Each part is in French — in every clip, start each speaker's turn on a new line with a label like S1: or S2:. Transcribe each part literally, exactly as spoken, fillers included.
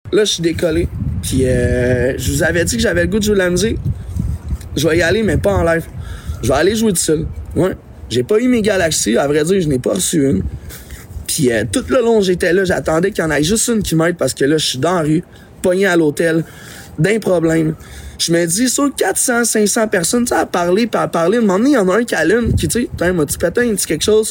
S1: Là, je suis décollé. Puis, euh, je vous avais dit que j'avais le goût de jouer de la musique. Je vais y aller, mais pas en live. Je vais aller jouer tout seul. Ouais. J'ai pas eu mes galaxies. À vrai dire, je n'ai pas reçu une. Puis, euh, tout le long, j'étais là. J'attendais qu'il y en ait juste une qui m'aide parce que là, je suis dans la rue, pogné à l'hôtel, d'un problème. Je me dis, sur quatre cents, cinq cents personnes, tu sais, à parler, puis à parler. À un moment donné, il y en a un qui allume, qui, tu sais, putain, m'a-tu pété, il dit quelque chose?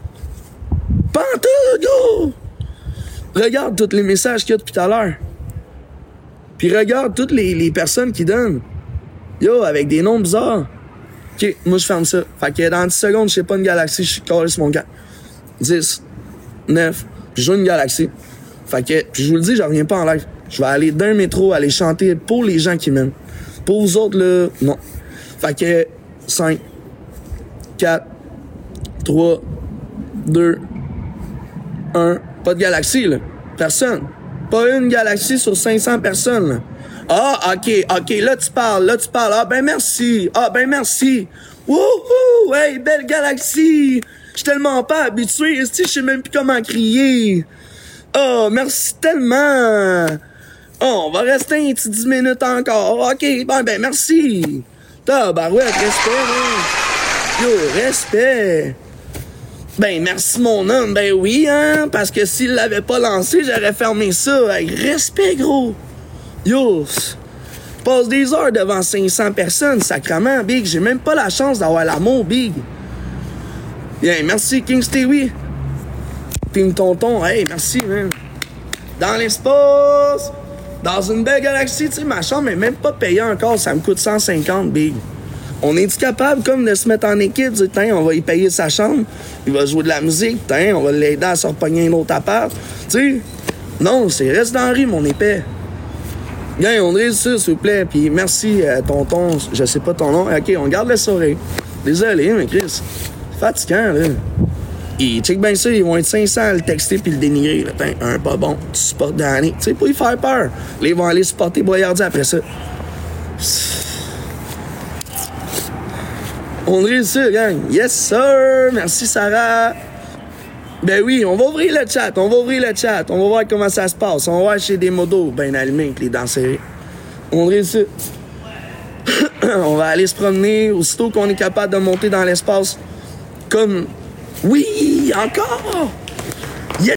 S1: Pantoute, go! Regarde tous les messages qu'il y a depuis tout à l'heure. Puis regarde toutes les, les personnes qui donnent. Yo, avec des noms bizarres. OK, moi, je ferme ça. Fait que dans dix secondes, je sais pas une galaxie, je suis collé sur mon gars. dix, neuf, puis je joue une galaxie. Fait que, puis je vous le dis, je reviens pas en live. Je vais aller d'un métro, aller chanter pour les gens qui m'aiment. Pour vous autres, là, non. Fait que, cinq, quatre, trois, deux, un. Pas de galaxie, là. Personne. Pas une galaxie sur cinq cents personnes, là. Ah, OK, OK, là, tu parles, là, tu parles. Ah, ben merci. Ah, ben merci. Wouhou! Hey, belle galaxie! Je suis tellement pas habitué, je sais même plus comment crier. Oh, merci tellement. Oh, on va rester un petit dix minutes encore. OK, ben, ben merci. Tabarouette, respect, hein. Yo, respect. Ben, merci, mon homme. Ben oui, hein, parce que s'il l'avait pas lancé, j'aurais fermé ça. Avec respect, gros. Yo, je passe des heures devant cinq cents personnes, sacrement, Big. J'ai même pas la chance d'avoir l'amour, Big. Bien, merci, King Stewie. Team Tonton, hey, merci, man. Dans l'espace, dans une belle galaxie, tu sais, ma chambre est même pas payée encore, ça me coûte cent cinquante, Big. On est-tu capable, comme, de se mettre en équipe, de dire, tiens, on va y payer sa chambre, il va jouer de la musique, tiens, on va l'aider à se repogner un autre appart, tu sais? Non, c'est reste dans la rue, mon épais. Bien, on reste ça, s'il vous plaît, puis merci, euh, tonton, je sais pas ton nom. OK, on garde le sourire. Désolé, mais Chris, c'est fatigant, là. Et check bien ça, ils vont être cinq cents à le texter puis le dénigrer. Là. Tain, un pas bon, tu supportes Danny. Tu sais, pour y faire peur. Là, ils vont aller supporter Boyardi après ça. On réussit ça, gang. Yes, sir! Merci, Sarah. Ben oui, on va ouvrir le chat. On va ouvrir le chat. On va voir comment ça se passe. On va voir chez des modos ben allumés avec les dents serrées. On réussit. On va aller se promener aussitôt qu'on est capable de monter dans l'espace comme... Oui, encore!